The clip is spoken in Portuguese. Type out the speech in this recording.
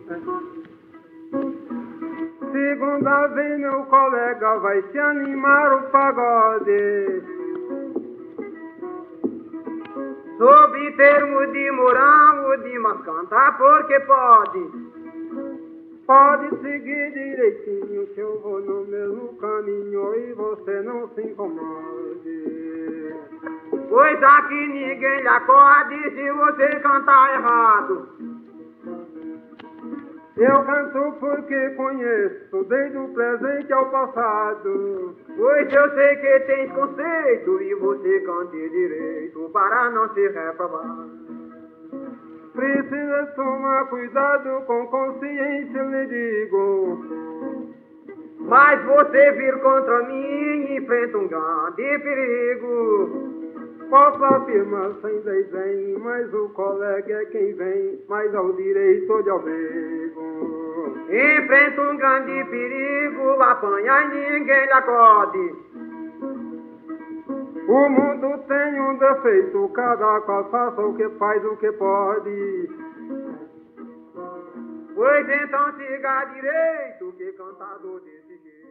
Segunda vez meu colega vai se animar o pagode. Sob termo de moral, o Dimas canta porque pode. Pode seguir direitinho que eu vou no mesmo caminho e você não se incomode. Pois aqui ninguém lhe acorde se você cantar errado. Eu canto porque conheço desde o presente ao passado. Pois eu sei que tens conceito e você cante direito para não se reprovar. Precisa tomar cuidado, com consciência lhe digo. Mas você vir contra mim enfrenta um grande perigo. Posso afirmar sem desdém, mas o colega é quem vem mais ao direito de abrigo. Enfrenta um grande perigo, apanha e ninguém lhe acode. O mundo tem um defeito, cada qual faça o que faz, o que pode. Pois então siga direito, que cantador desse jeito